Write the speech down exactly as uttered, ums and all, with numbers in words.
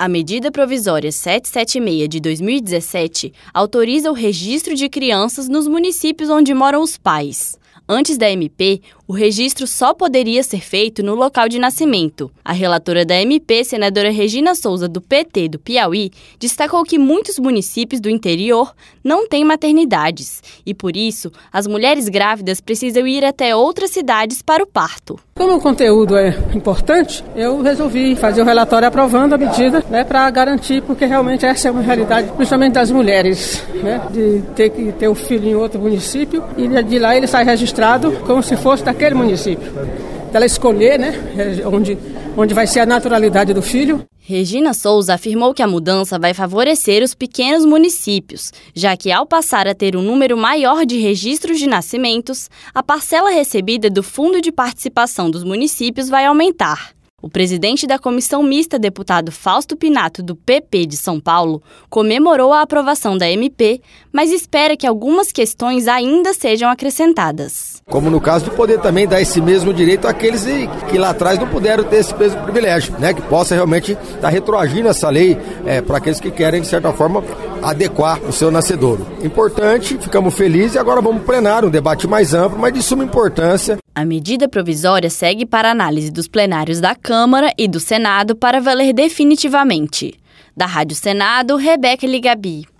A medida provisória setecentos e setenta e seis de dois mil e dezessete autoriza o registro de crianças nos municípios onde moram os pais. Antes da M P, o registro só poderia ser feito no local de nascimento. A relatora da M P, senadora Regina Souza, do P T do Piauí, destacou que muitos municípios do interior não têm maternidades e, por isso, as mulheres grávidas precisam ir até outras cidades para o parto. Como o conteúdo é importante, eu resolvi fazer o relatório aprovando a medida, né, para garantir, porque realmente essa é uma realidade, principalmente das mulheres, né, de ter que ter o filho em outro município e de lá ele sai registrado como se fosse daquele município. Ela escolher, né, onde, onde vai ser a naturalidade do filho. Regina Souza afirmou que a mudança vai favorecer os pequenos municípios, já que ao passar a ter um número maior de registros de nascimentos, a parcela recebida do Fundo de Participação dos municípios vai aumentar. O presidente da Comissão Mista, deputado Fausto Pinato, do P P de São Paulo, comemorou a aprovação da M P, mas espera que algumas questões ainda sejam acrescentadas. Como no caso de poder também dar esse mesmo direito àqueles que lá atrás não puderam ter esse mesmo privilégio, né? Que possa realmente estar retroagindo essa lei é, para aqueles que querem, de certa forma, adequar o seu nascedouro. Importante, ficamos felizes e agora vamos plenar um debate mais amplo, mas de suma importância. A medida provisória segue para análise dos plenários da Câmara e do Senado para valer definitivamente. Da Rádio Senado, Rebeca Ligabi.